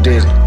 did it.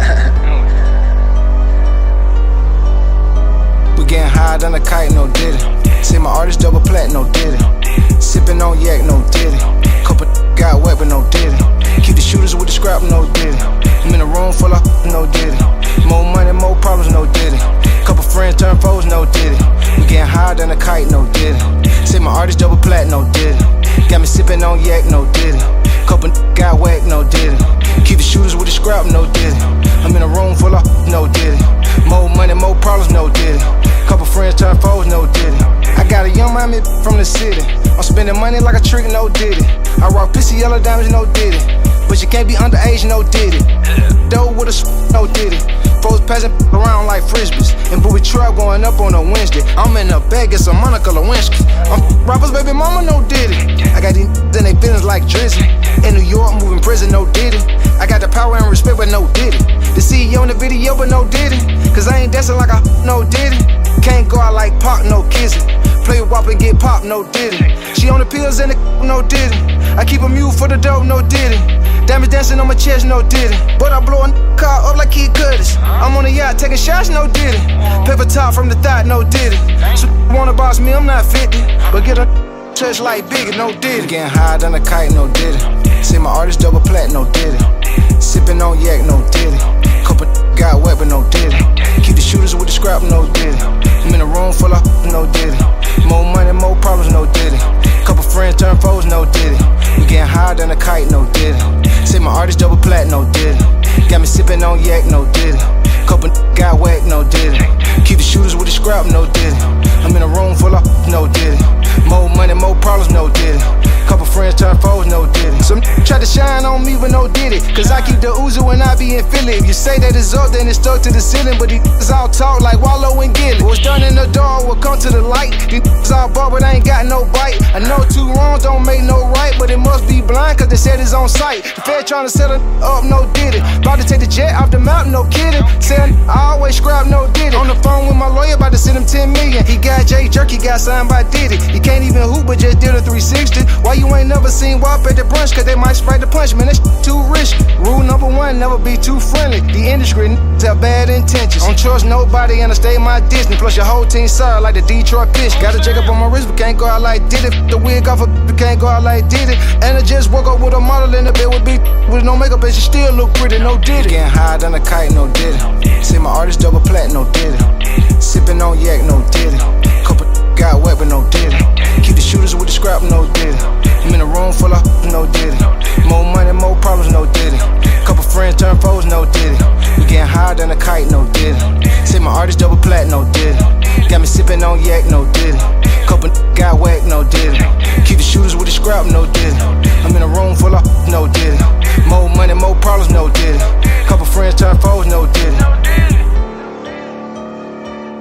We getting high than a kite, no did it. Say my artist double plat, no did it. Sippin' on yak, no did it. Couple got wet, but no did it. Keep the shooters with the scrap, no did it. I'm in a room full of no did it. More money, more problems, no did it. Couple friends turn foes, no did it. We getting high than a kite, no did it. Say my artist double plat, no did it. Got me sippin' on yak, no did it. Couple got whack, no did it. Keep the shooters with the scrap, no did it. I'm in a room full of no did it. More money, more problems, no did it. Couple friends turn foes, no did it. I got a young mommy from the city. I'm spending money like a trick, no did it. I rock pissy yellow diamonds, no did it. But you can't be underage, no did it. Dough with a no did it. Folks passing around like frisbees. And booby trap going up on a Wednesday. I'm in a bag, it's a Monica Lewinsky. I'm rappers, baby mama, no did it. I got these in they business like Drizzy. In New York, moving prison, no did it. I got the power and respect, but no did it. The CEO in the video, but no did it. Cause I ain't dancing like I no did it. Can't go out like Pop, no kissing. Play with WAP and get popped, no did it. She on the pills and the no did it. I keep a mule for the dope, no did it. Diamonds dancing on my chest, no did it. But I blow a car up like Kid Curtis. I'm on a yacht taking shots, no did it. Paper top from the thought, no did it. So wanna boss me, I'm not 50. But get a touch like Biggie, no did it. Getting high than a kite, no did it. Say my artist double plat, no did it. Sippin' on yak, no did it. Couple got wet, but no did it. Keep the shooters with the scrap, no did it. I'm in a room full of no did it. More money, more problems, no did it. Couple friends turn foes, no did it. We getting higher than a kite, no did it. Say my artist double plat, no did it. Got me sippin' on yak, no did it. Couple got whack, no did it. Keep the shooters with the scrap, no did it. I'm in a room full of no did it. More money, more problems, no did it. Couple friends turn foes, no did it. Some try to shine on me, but no did it. Cause I keep the Uzi when I be in Philly. If you say that it's up, then it's stuck to the ceiling. But these all talk like Wallow and Gilly. What's done in the door will come to the light. These all bar, but I ain't got no bite. I know two wrongs don't make no right, but it must be blind cause they said it's on sight. The Fed trying to set it up, no did it. About to take the jet off the mountain, no kidding. Said I always scrap, no did it. On the phone with my lawyer, about to send him 10 million. He got Jay Jerky, got signed by Diddy. He can't even hoop, but just did a 360. Why you ain't never seen WAP at the brunch? Cause they might spray the punch, man, that's too risky. Rule number one, never be too friendly. The industry have bad intentions. Don't trust nobody and I stay my distance. Plus your whole team sorry like the Detroit pitch. Got a jacket up on my wrist, but can't go out like did it. The wig off but can't go out like did it. And I just woke up with a model in the bed with big with no makeup and she still look pretty, no did it. Getting higher than a kite, no did it. Say my artist double plat, no did it. Sippin' on yak, no did it. Couple got wet, but no did it. Keep the shooters with the scrap, no did it. I'm in a room full of no did it. More money, more problems, no did it. Couple friends turn foes, no did it. We getting higher than a kite, no did it. Say my artist double plat, no did it. Got me sippin' on yak, no did it. Couple got whack, no did it. Keep the shooters with the scrap, no did it. I'm in a room full of no did it. More money, more problems, no did it. Couple friends turn foes, no did it.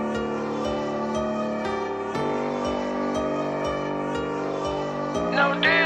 No,